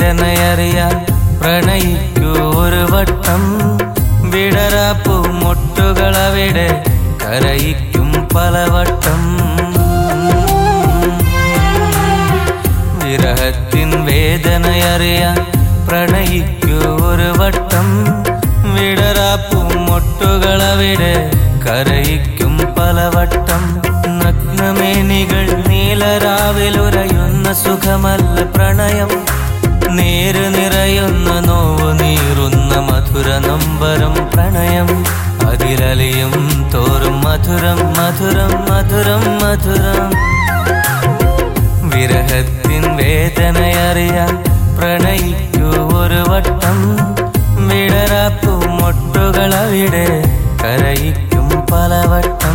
വേദനയറിയാൻ പ്രണയിക്കൂ ഒരു വട്ടം. വിടരാപ്പൂ മൊട്ടുകളവിടെ കരയിക്കും പലവട്ടം. വിരഹത്തിൻ വേദനയറിയാൻ പ്രണയിക്കൂ ഒരു വട്ടം. വിടരാപ്പൂ മൊട്ടുകളവിടെ കരയിക്കും പലവട്ടം. നഗ്നമേനികൾ നീലരാവിലുരയുന്ന സുഖമല്ല പ്രണയം. നേര് നിറയുന്ന നോവ് നീറുന്ന മധുര നൊമ്പരം പ്രണയം. അതിലലിയും തോറും മധുരം മധുരം മധുരം മധുരം. വിരഹത്തിൻ വേദനയറിയാൻ പ്രണയിക്കൂ ഒരു വട്ടം. വിടരാപ്പൂ മൊട്ടുകളവിടെ കരയിക്കും പലവട്ടം.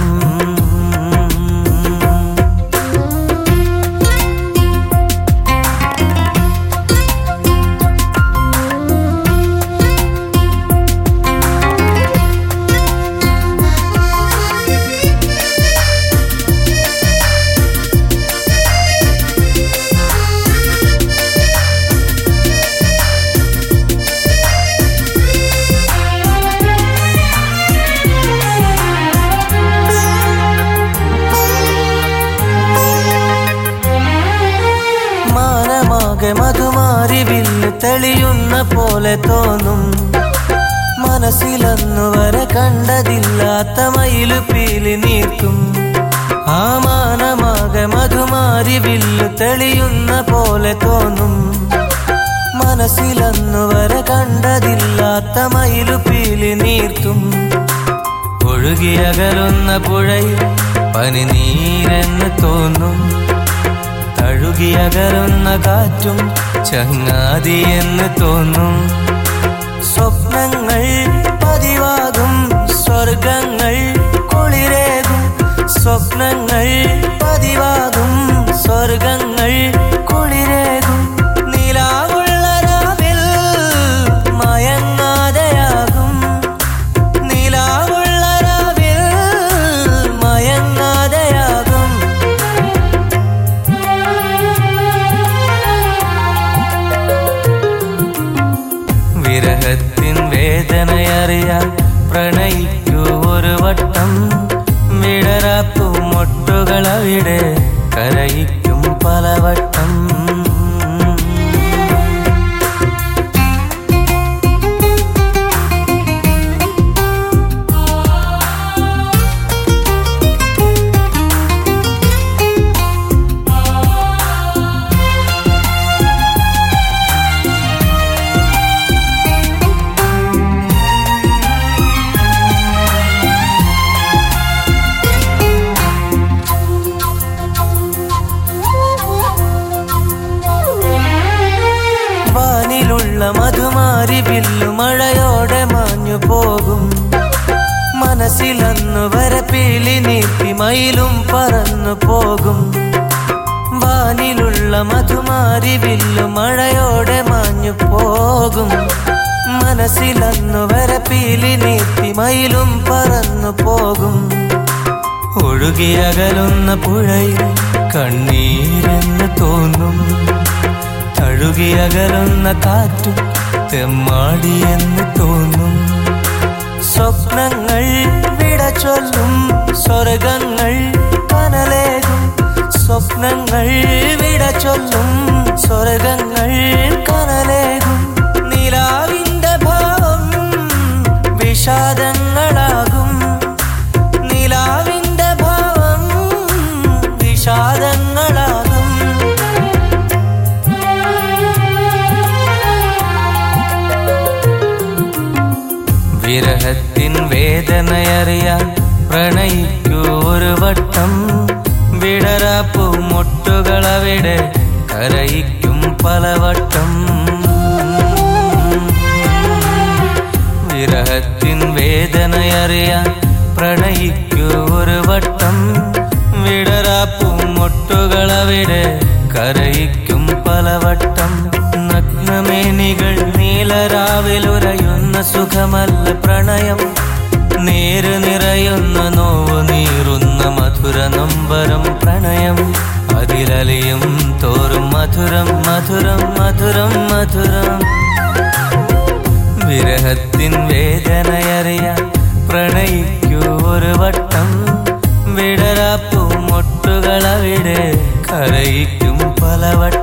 മധുമാരി വില്ല് തെളിയുന്ന പോലെ തോന്നും. മനസ്സിലന്നു വരെ കണ്ടതില്ലാത്ത മയിലു പീലി നീർത്തും. ആ മാനമാകെ മധുമാരി വില്ല് തെളിയുന്ന പോലെ തോന്നും. മനസ്സിലന്നു വരെ കണ്ടതില്ലാത്ത മയിലു പീലി നീർത്തും. ഒഴുകിയകലുന്ന പുഴയിൽ പനിനീരെന്ന് തോന്നും. തഴുകിയകലുന്ന കാറ്റും ചങ്ങാതി എന്ന് തോന്നും. സ്വപ്നങ്ങൾ പതിവാകും സ്വർഗങ്ങൾ കുളിരേകും. സ്വപ്നങ്ങൾ പതിവാകും സ്വർഗങ്ങൾ കുളിരേകും. നിലാവുള്ള രാവിൽ മയങ്ങാതെയാകും. നിലാവുള്ള രാവിൽ മയങ്ങാതെയാകും. വിരഹത്തിൻ വേദനയറിയാൻ പ്രണയിക്കൂ ഒരു വട്ടം. വിടരാപ്പൂ മൊട്ടുകളവിടെ കരയിക്കും പലവട്ടം. മധുമാരി വില്ലു മഴയോടെ മാഞ്ഞു പോകും. മനസ്സിലന്നു വരെ പീലി നീട്ടി മയിലും പറന്നു പോകും. വാനിലുള്ള മധുമാരി വില്ലു മഴയോടെ മാഞ്ഞു പോകും. മനസ്സിലന്നു വരെ പീലി നീട്ടി മയിലും പറന്നു പോകും. ഒഴുകിയകലുന്ന പുഴയിൽ കണ്ണീരെന്ന് തോന്നും. തഴുകിയകലുന്ന കാറ്റും തെമ്മാടിയെന്ന് തോന്നും. സ്വപ്നങ്ങൾ വിട ചൊല്ലും സ്വർഗങ്ങൾ കനലേകും. സ്വപ്നങ്ങൾ വിട ചൊല്ലും സ്വർഗങ്ങൾ കനലേകും. നിലാവിന്റെ ഭാവം വിഷാദങ്ങളാകും. നിലാവിന്റെ ഭാവം വിഷാദങ്ങളാകും. വിരഹത്തിൻ വേദനയറിയാൻ പ്രണയിക്കൂ ഒരു വട്ടം. വിടരാപ്പൂ മൊട്ടുകളവിടെ കരയിക്കും പലവട്ടം. വിരഹത്തിൻ വേദനയറിയാൻ പ്രണയിക്കൂ ഒരു വട്ടം. വിടരാപ്പൂ മൊട്ടുകളവിടെ കരയിക്കും പലവട്ടം. നഗ്നമേനികൾ നീലരാവിലുരയുന്ന സുഖമല്ല പ്രണയം. നേര് നിറയുന്ന നോവ് നീറുന്ന മധുര നൊമ്പരം പ്രണയം. അതിൽ മനസ്സിലലിയും തോറും മധുരം മധുരം മധുരം മധുരം. വിരഹത്തിൻ വേദനയറിയാൻ പ്രണയിക്കൂ ഒരു വട്ടം. വിടരാപ്പൂ മൊട്ടുകളവിടെ കരയിക്കും പലവട്ടം.